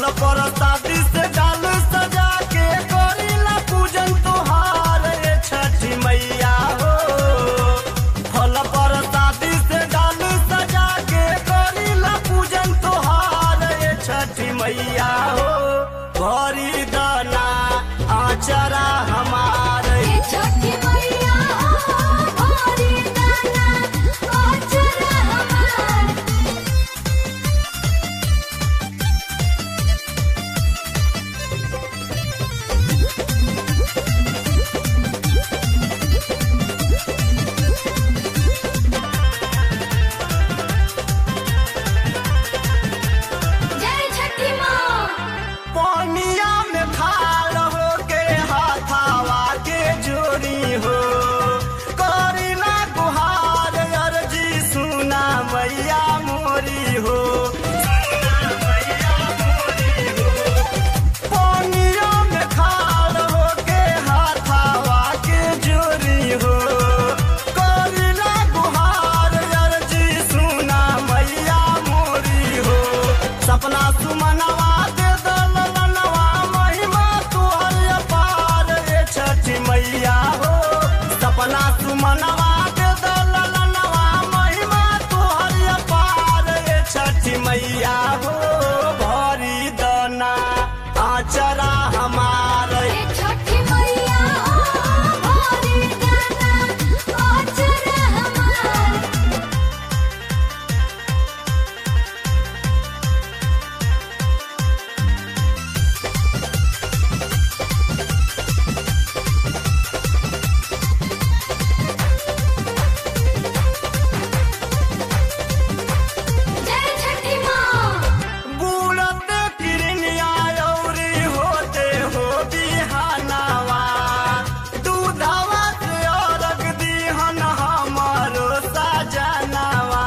फल प्रसादी से डाल सजा के करीला पूजन तुहार ये छठी मैया हो। फल प्रसादी से डाल सजा के करीला पूजन तुहार ये छठी मैया हो। भरी दाना आचरा हमार ये छठी मैया भरी दाना आचरा हमार। जय छठी माँ। पानिया में खाल हो के हाथावा के जोड़ी हो। करीला गुहार अर्जी सुना मैया मोरी हो। पानिया में खाल हो के हाथावा के जोड़ी हो। करीला गुहार अर्जी सुना मैया मोरी हो। सपना सुमनवा दे दलनवा महिमा तुहर अपार ये छठी मैया हो। सपना सुमनवा दे दलनवा महिमा तुहर अपार ये छठी मैया हो। भरी दाना आचरा हमार ये छठी मैया भरी दाना आचरा हमार। जय छठी माँ। बूढ़त किरनिया औरी होते हो बिहानावा। दूधवा से अर्घ दीहन हमारो सजनावा।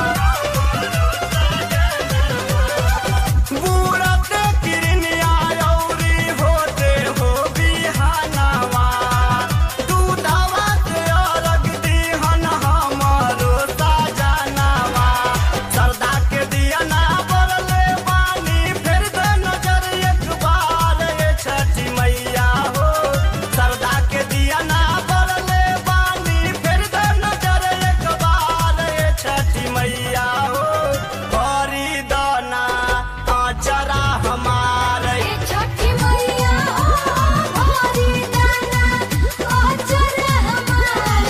बूढ़त किरनिया औरी होते हो बिहानावा। दूधवा से अर्घ दीहन हमारो सजनावा। सरदा के दिया ना बरले पानी फिर दे नजर एक बार ये छठी मैया हो। सरदा के दिया ना बरले पानी फिर दे नजर एक बार ये छठी मैया हो। भरी दाना आचरा हमार ये छठी मैया भरी दाना आचरा हमार।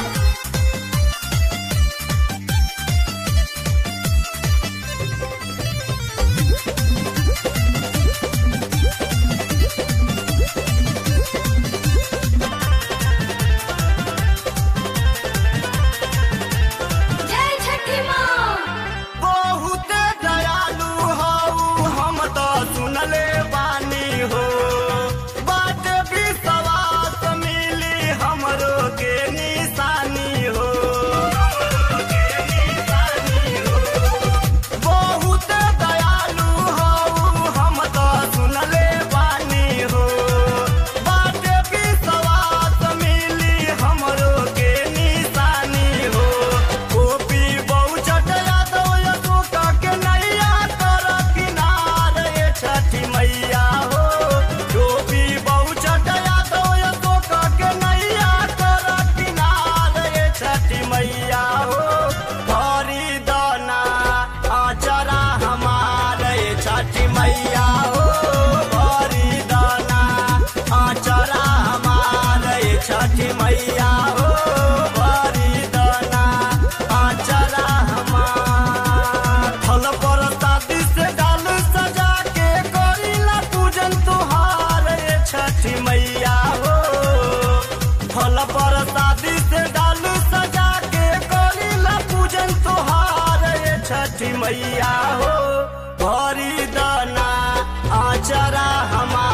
जय छठी माँ। बहुत दयालु हऊ हम तो सुनले बानी हो। बात विश्वास मिली हमरो के निशानी हो। बहुत दयालु हऊ हम तो सुनले बानी हो। बात विश्वास मिली हमरो के निशानी हो। गोपी बहु चटया दो यशोका के नैया कर किनार ये छठी मैया हो। गोपी बहु चटया दो यशोका के नैया कर किनार ये छठी मैया हो। भरी दाना आचरा हमार ये छठी मैया हो। भरी दाना आचरा हमार ये छठी मैया हो। भरी दाना आचरा हमार। फल प्रसादी से डाल सजा के करीला पूजन तुहार ये छठी मैया हो। फल प्रसादी से डाल सजा के करीला पूजन तुहार ये छठी मैया हो। भरी दाना आचरा हमार।